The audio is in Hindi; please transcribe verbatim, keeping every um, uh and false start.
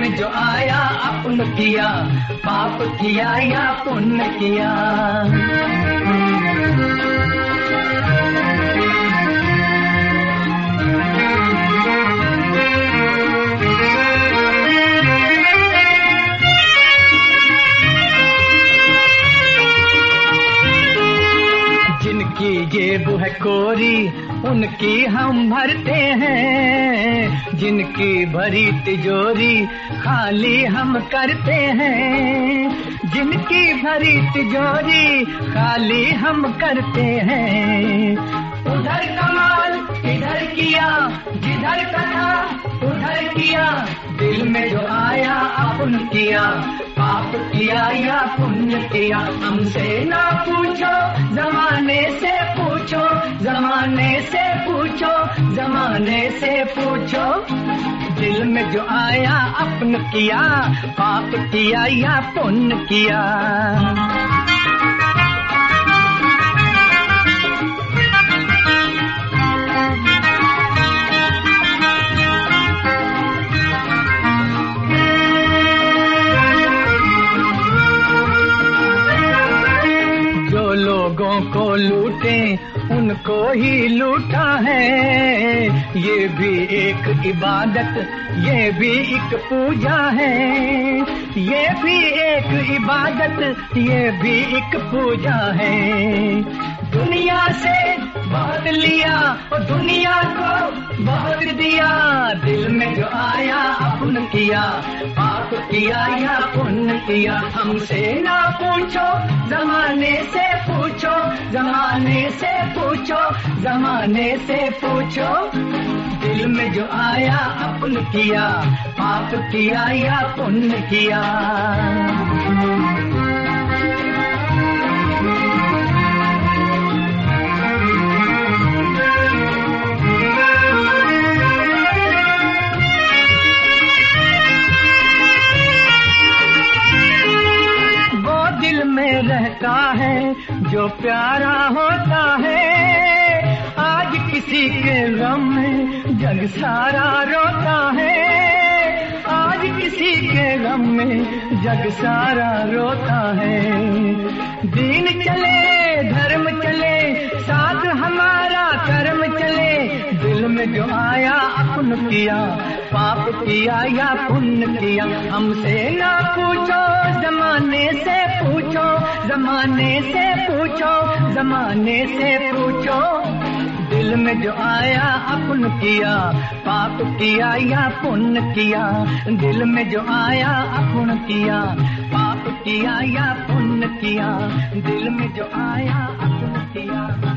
में जो आया अपन किया, पाप किया या पुण्य किया। जिनकी जेब है कोरी उनकी हम भरते हैं, जिनकी भरी तिजोरी खाली हम करते हैं। जिनकी भरी तिजोरी खाली हम करते हैं। उधर कमाल इधर किया, जिधर कथा उधर किया, दिल में जो आया अपन किया, पाप किया या पुण्य किया। हमसे ना पूछो जमाने से पूछो, जमाने से पूछो, जमाने से पूछो। दिल में जो आया अपन किया, पाप किया या पुण्य किया। लोगों को लूटे उनको ही लूटा है, ये भी एक इबादत, ये भी एक पूजा है। ये भी एक इबादत, ये भी एक पूजा है। दुनिया से बहुत लिया और दुनिया को बहुत दिया, दिल में जो आया अपन किया, पाप किया या पुण्य किया। हमसे ना पूछो जमाने से पूछो, जमाने से पूछो, जमाने से पूछो। दिल में जो आया अपन किया, पाप किया या पुण्य किया। में रहता है जो प्यारा होता है, आज किसी के गम में जग सारा रोता है। आज किसी के गम में जग सारा रोता है। दीन चले धर्म चले, साथ हमारा कर्म चले। दिल में जो आया अपन किया, पाप किया या पुण्य किया। हमसे ना पूछो जमाने से पूछो, जमाने से पूछो, जमाने से पूछो। दिल में जो आया अपन किया, पाप किया या पुण्य किया। दिल में जो आया अपन किया, पाप किया या पुण्य किया। दिल में जो आया अपन किया।